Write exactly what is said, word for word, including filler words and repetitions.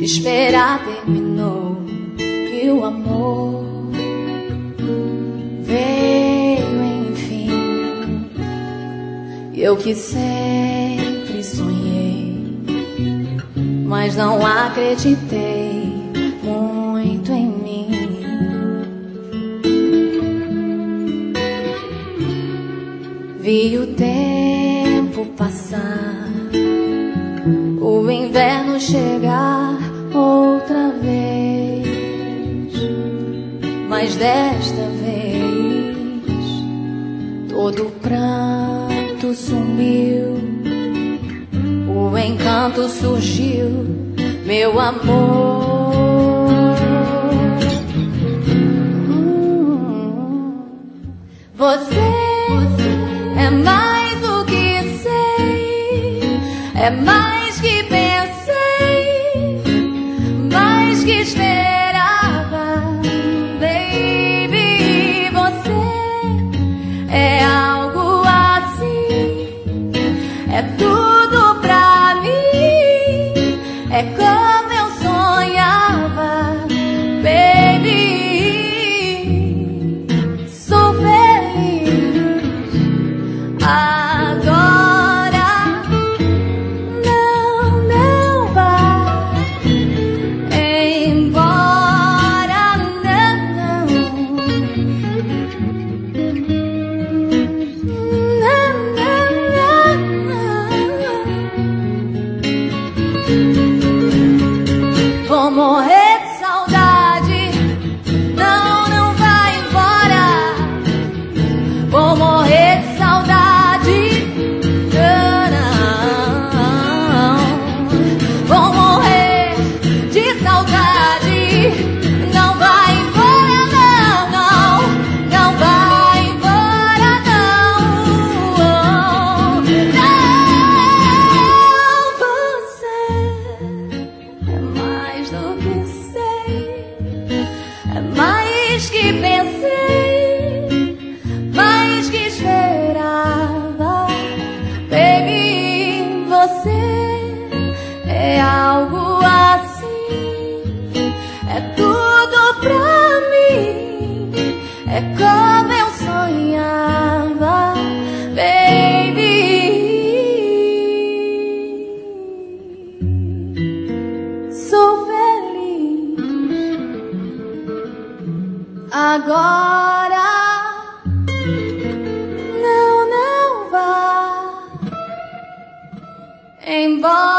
esperar terminou e o amor veio enfim. Eu que sempre sonhei, mas não acreditei muito em mim. Vi o tempo passar, o inverno chegar outra vez, mas desta vez todo o pranto sumiu, o encanto surgiu, meu amor. Hum, você é mais do que sei, é mais que pensei, mais que esperava, baby. Você é algo assim, é tudo pra mim, é como eu sonhava, baby. Sou feliz agora. Não, não vá embora, não. Não, não, não. Vou morrer de saudade. Não, não vai embora. Vou morrer de saudade. Não. Vou morrer de saudade. Não vai embora, não, não. Não vai embora, não. Não, você é mais do que sei, é mais que pensei, mais que esperava, baby. Você é algo assim, é tudo pra mim, é como eu sonhava, baby. Sou feliz agora. Não, não vá embora.